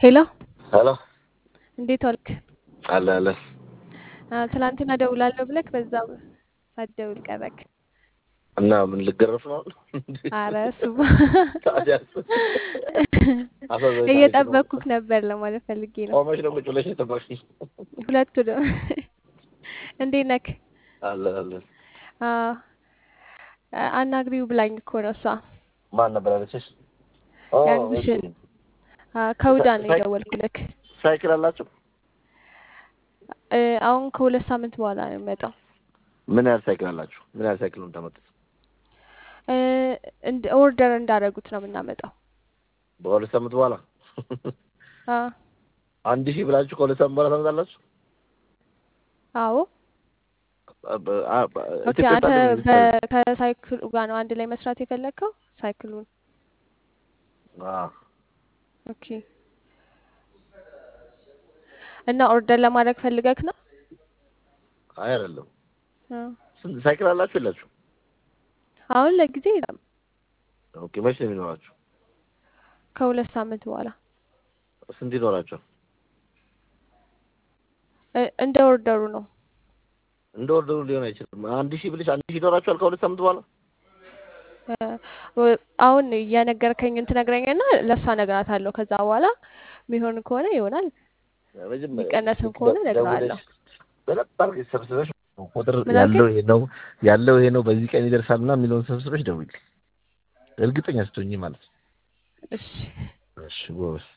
ሄሎ ሄሎ እንዴት ዋልክ? አለ አለ ትላንትና ደውላለሁ ብለክ በዛው ሳትደውል ቀረክ። እና ምን ልገረፍ ነው? ኧረ እሱማ ታዲያስ አፈዘ ታሪክ ነው። እየጠበኩክ ነበር ለማለት ፈልጌ ነው። ቆመሽ ነው ቁጭ ብለሽ የጠበቅሽኝ? ሁለቱንም እንዴት ነክ? አለ አለ አዎ አናግሪው ብላኝ እኮ ነው እሷ። ማን ነበር ያለችሽ? ያንዱሽን ከውዳ ነው የደወልኩልክ። ሳይክል አላችሁ? አሁን ከሁለት ሳምንት በኋላ ነው የሚመጣው። ምን ያህል ሳይክል አላችሁ? ምን ያህል ሳይክል ነው የምታመጡት? ኦርደር እንዳደረጉት ነው የምናመጣው። በሁለት ሳምንት በኋላ አዎ 1000 ብላችሁ ከሁለት ሳምንት በኋላ ታመጣላችሁ? አዎ ኦኬ። አንተ ከሳይክሉ ጋር ነው አንድ ላይ መስራት የፈለግከው ሳይክሉን? ኦኬ። እና ኦርደር ለማድረግ ፈልገክ ነው? አይ አይደለም። ስንት ሳይክል አላችሁ የላችሁ? አሁን ለጊዜ የለም። ኦኬ። መቼ ነው የሚኖራችሁ? ከሁለት ሳምንት በኋላ። ስንት ይኖራችሁ? እንደ ኦርደሩ ነው። እንደ ኦርደሩ ሊሆን አይችልም። 1000 ብለሽ 1000 ይኖራችኋል ከሁለት ሳምንት በኋላ? አሁን እየነገርከኝ ትነግረኛና ለእሷ እነግራታለሁ። ከዛ በኋላ የሚሆን ከሆነ ይሆናል፣ የሚቀነስም ከሆነ እነግረዋለሁ። በደንብ አድርገሽ ሰብስበሽ ቁጥር ያለው ይሄ ነው በዚህ ቀን ይደርሳልና የሚለውን ሰብስበሽ ደውይልኝ። እርግጠኛ ስትሆኚ ማለት ነው። እሺ እሺ ጎበዝ።